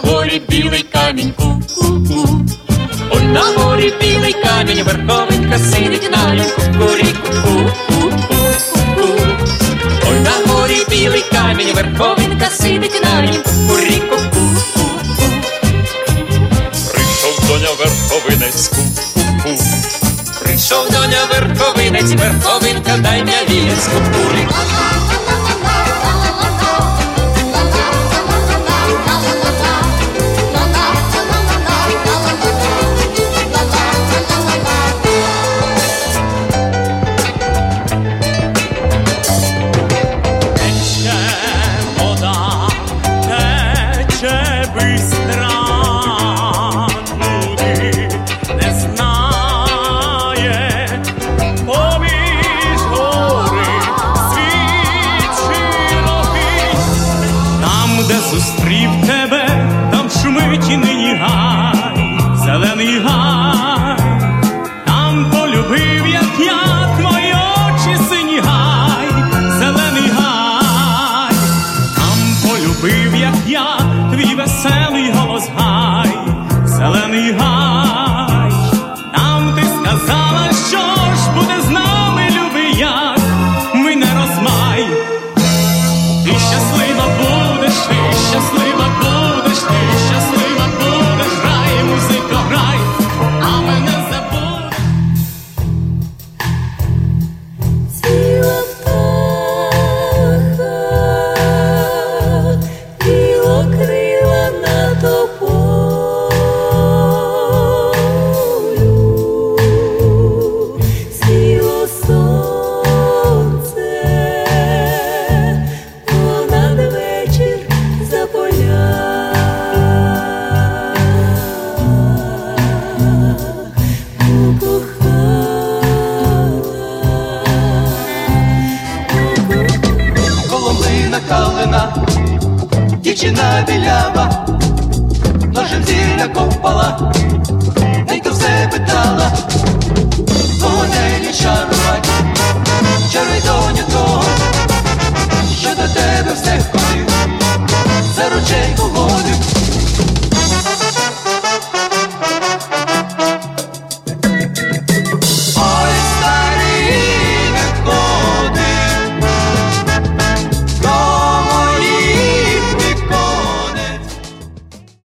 горі білий камінь, ку-ку-ку. Ой, на горі білий камінь, верховинка сидить на нім, ку-ку-ку-ку-ку-ку. Ой, на горі білий камінь, верховинка сидить на нім, ку-ку-ку-ку-ку. Прийшов доня верховинець, ку-ку-ку. Прийшов доня верховинець, верховинка дай м'явінець, ку-ку-ку. Де зустрів тебе, там шумить і нині гай, зелений гай. Там полюбив, як я, твої очі сині гай, зелений гай. Там полюбив, як я, твій веселий голос гай, зелений гай. Там ти сказала, що ж буде з нами, любий, як ми не розмай. Ти щаслива будеш, ти щаслива будеш, ти щаслива будеш, грай, музико, грай, а мене забудеш. Сіла птаха, білокрила на тополю, сіло сонце понад вечір за поля. Коломина калина, дівчина білява, ножем зілля копала, ненька все питала.